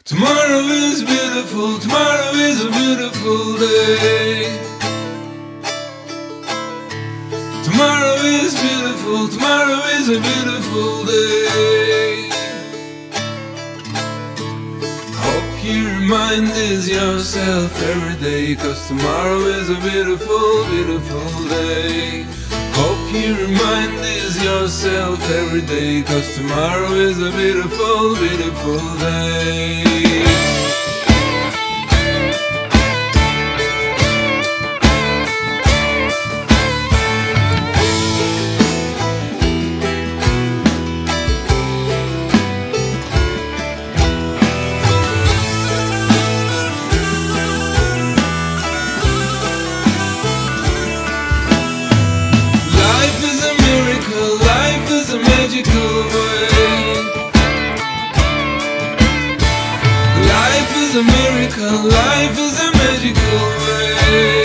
Tomorrow is beautiful, tomorrow is a beautiful day. Tomorrow is beautiful, tomorrow is a beautiful day. Hope you remind yourself every day, 'cause tomorrow is a beautiful, beautiful day. Hope you remind yourself every day, 'cause tomorrow is a beautiful, beautiful day. Magical way. Life is a miracle, life is a magical way.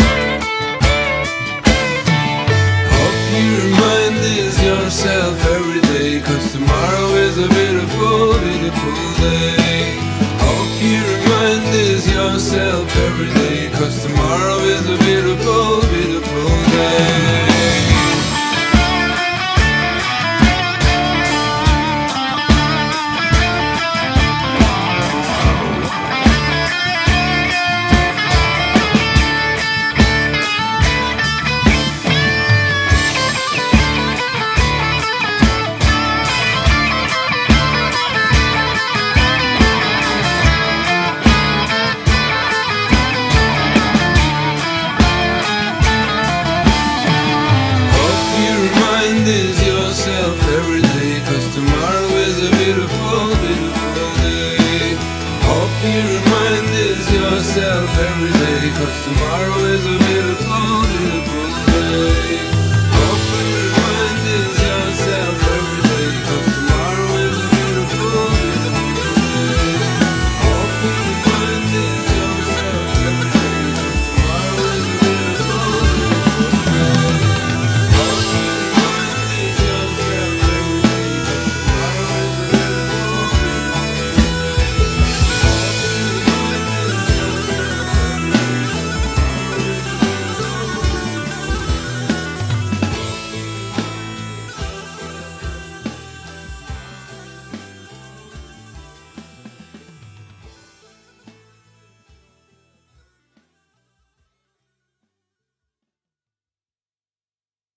Hope you remind yourself every day, 'cause tomorrow is a beautiful, beautiful day. Hope you remind yourself every day, 'cause tomorrow is a beautiful, beautiful day. Yourself every day, 'cause tomorrow is a beautiful, beautiful day. Hope you remind yourself every day, 'cause tomorrow is a beautiful